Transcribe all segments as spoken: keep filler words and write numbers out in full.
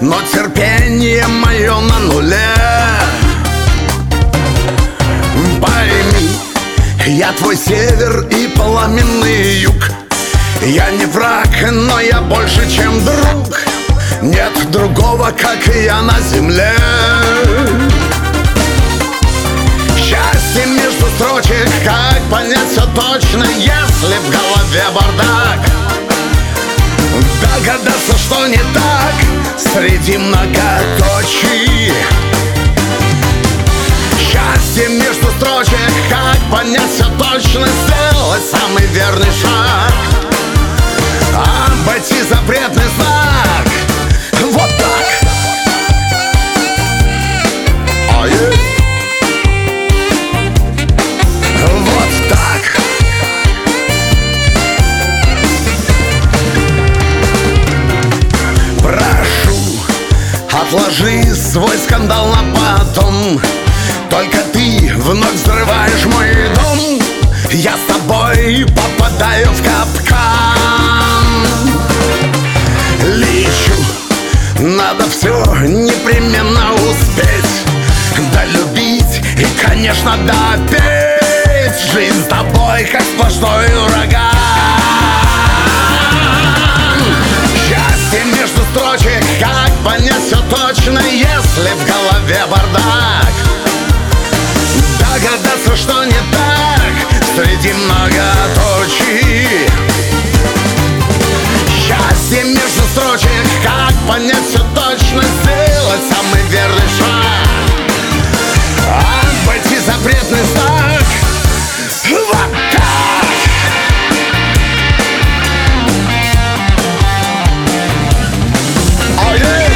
но терпение мое на нуле. Пойми, я твой север и пламенный юг. Я не враг, но я больше, чем друг. Нет другого, как и я на земле. Счастье между строчек, как понять все точно, если в голове бардак? Догадаться, что не так среди многоточий. Счастье между строчек, как понять все точно, сделать самый верный шаг, обойти запретный знак. Вот так. Oh, yeah. Вот так. Прошу, отложи свой скандал на потом. Только ты вновь взрываешь мой дом. Я с тобой попадаю в капкан. Лечу, надо все непременно успеть, долюбить и, конечно, допеть. Жизнь с тобой, как сплошной ураган. Счастье между строчек, как понять все точно, если в голове бардак? Догадаться, что не так среди многоточий. Счастье между строчек, как понять все точно, сделать самый верный шаг, обойти запретный знак. Вот так. Oh, yeah.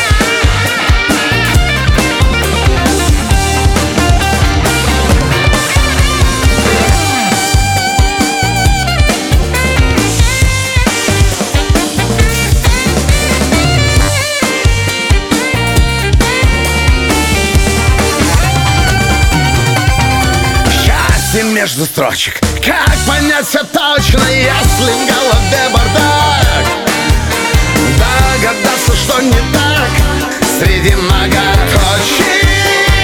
Между строчек, как понять все точно, если в голове бардак? Догадаться, что не так среди многоточий.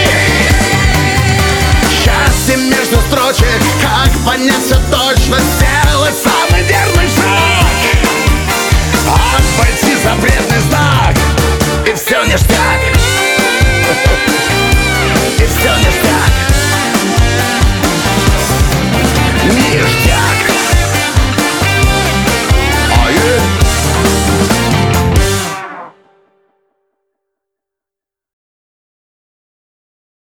Счастье между строчек, как понять все точно.